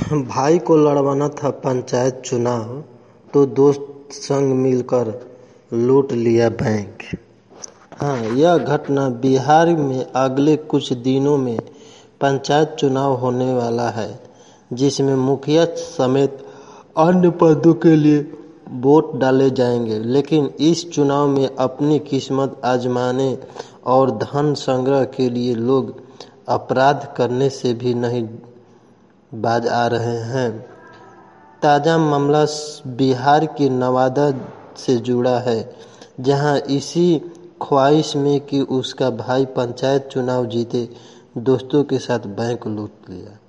भाई को लड़वाना था पंचायत चुनाव, तो दोस्त संग मिलकर लूट लिया बैंक। हाँ, यह घटना बिहार में अगले कुछ दिनों में पंचायत चुनाव होने वाला है, जिसमें मुखिया समेत अन्य पदों के लिए वोट डाले जाएंगे। लेकिन इस चुनाव में अपनी किस्मत आजमाने और धन संग्रह के लिए लोग अपराध करने से भी नहीं बाज आ रहे हैं। ताज़ा मामला बिहार के नवादा से जुड़ा है, जहां इसी ख्वाहिश में कि उसका भाई पंचायत चुनाव जीते, दोस्तों के साथ बैंक लूट लिया।